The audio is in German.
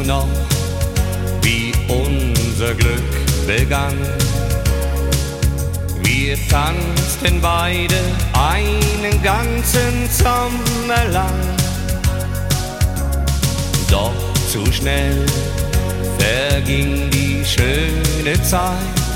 noch, wie unser Glück begann? Wir tanzten beide einen ganzen Sommer lang. Doch zu schnell verging die schöne Zeit.